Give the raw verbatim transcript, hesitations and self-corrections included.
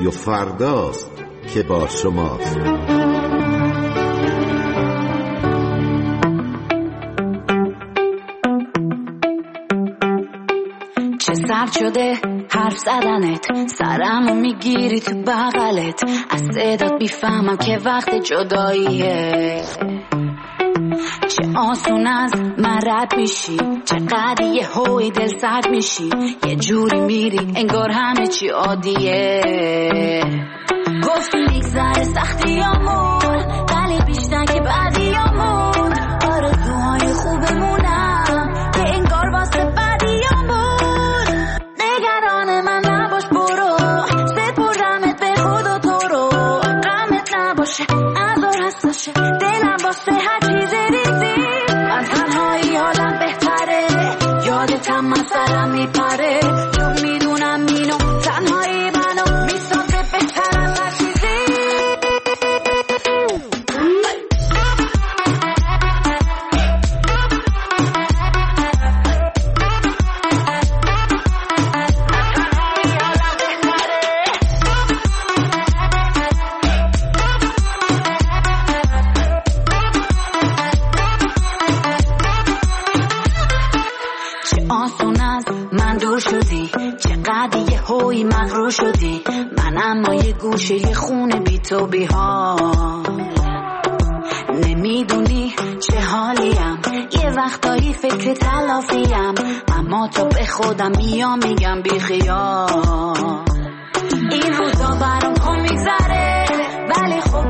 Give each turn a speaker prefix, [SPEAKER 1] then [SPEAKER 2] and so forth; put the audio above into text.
[SPEAKER 1] و فرداست که با شماست.
[SPEAKER 2] چه سرد شده حرف زدنت، سرمو میگیری تو بغلت، از صدات بیفهمم که وقت جداییه. چه آسون از من رد میشی، چقدر یه هوی دل سرد میشی، یه جوری میری انگار همه چی عادیه. گفتی میگذره سختیامون، ولی بیشتر که بعدیامون، آرزوهای خوبمونم که انگار واسه بعدیامون. نگران من نباش برو، سپردمت به خود و تو رو، غمت نباشه ازار هستشه دلم واسه هر چیز ریزی. من تنهایی حالم بهتره، یادتم من سرم میپره، چون میدونم اینو تنهایی منو میسازه بهتر از هر چیزی. آسون از من دور شدی، چقدر یه هوی مغرور شدی، من اما یه گوشه یه خونه بی تو بی حال. نمیدونی چه حالیم، یه وقتایی فکر تلافیم، اما تو به خودم میام میگم بی خیال. این روزا برام کن میگذره، ولی خب